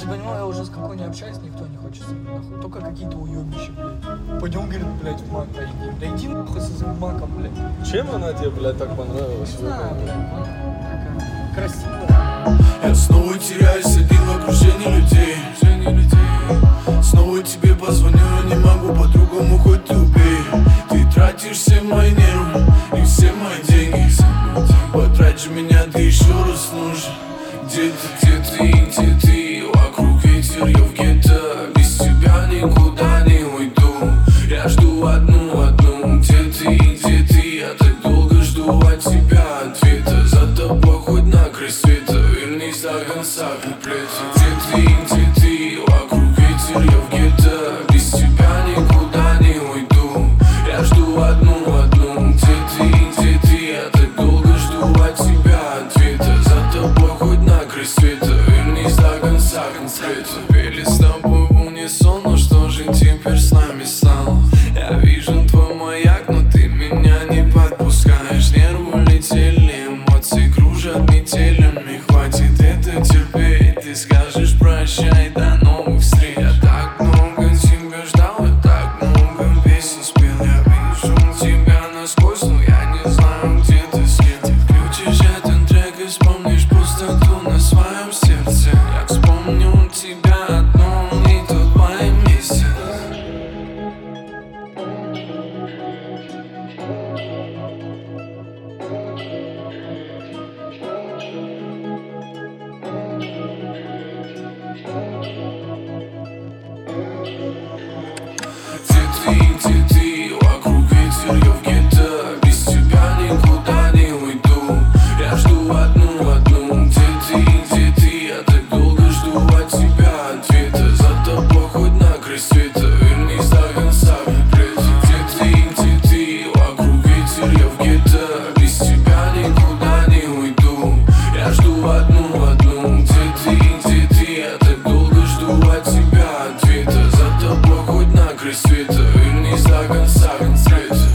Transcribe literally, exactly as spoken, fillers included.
ты понимал, я уже с какой не общаюсь, никто не хочет со мной, нахуй. Только какие-то уебища, блядь. Пойдем, говорит, блядь, в мак поедим. Да иди нахуй со своим маком, блядь. Чем она тебе, блядь, так понравилась? Не знаю, блядь, такая красивая. Я снова теряюсь один в окружении людей. Снова тебе позвоню, я не могу по-другому, хоть ты убей. Ты тратишь все мои нервы и все мои деньги. Потрать же меня, ты еще раз нужен. Где ты, где ты, где ты? Вокруг ветер, я в гетто. Без тебя никуда не уйду. Я жду одну, одну. Где ты, где ты? Я так долго жду от тебя ответа. За тобой хоть на край света. Вернись до конца куплета. Где ты, где ты? Вокруг ветер, я в гетто. Без тебя никуда не уйду. Я жду одну, одну. Где ты, где ты? Я так долго жду от тебя ответа. За тобой хоть на край света. Вернись до конца конкрета. Пели с тобой в унисон, но что же теперь с нами стало? Я вижу твой маяк, но ты меня не подпускаешь. Нервы летели, эмоции кружат метелями. Хватит это терпеть, ты скажешь прощай, до новых встреч. Я так много тебя ждал, я так много песен спел. Я вижу тебя насквозь, но я не знаю, где ты с кем. Ты включишь этот трек и вспомнишь пустоту на своем сердце. Я вспомню тебя одну и тут в моем месте. Где ты, где ты? Вокруг ветер, я в гетто. Без тебя никуда не уйду. Я жду одну, одну. Где ты, где ты? Я так долго жду от тебя ответа. За тобой хоть на край света. Вернись до конца куплета. Где ты, где ты? Вокруг ветер, я в гетто. Без тебя никуда не уйду. Я жду одну, одну. Где ты, где ты? Я так долго жду от тебя ответа. За тобой хоть на край света. Вернись до конца конкрета.